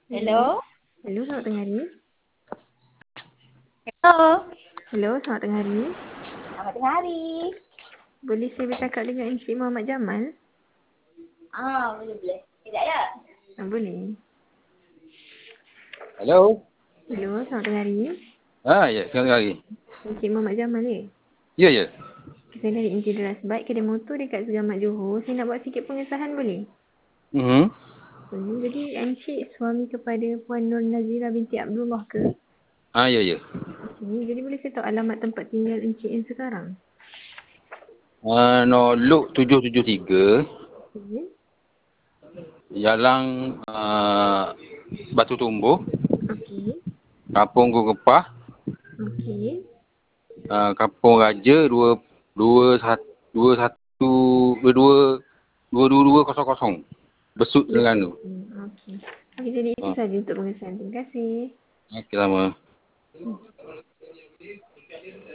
Hello. Hello. Hello, selamat tengah hari. Hello. Hello, selamat tengah hari. Selamat tengah hari. Boleh saya bercakap dengan Encik Muhammad Jamal? Boleh. Sekejap ya. Boleh. Hello. Hello, selamat tengah hari. Ya, sekali lagi. Encik Muhammad Jamal ni. Ya, ya. Saya dari Intideras Bike, kedai motor dekat Segamat Johor. Saya nak buat sikit pengesahan boleh? Boleh. Jadi Encik suami kepada Puan Nur Nazira binti Abdullah ke? Ya, ya. Okey, jadi boleh saya tahu alamat tempat tinggal Encik yang sekarang? Luk 773, Okey. Jalan Batu Tumbuh, Okey. Kampung Gugepah, Okey. Kampung Raja 221 Besut Terengganu. Okey. Okey, jadi itu saja untuk pengesahan. Terima kasih. Okey, lama.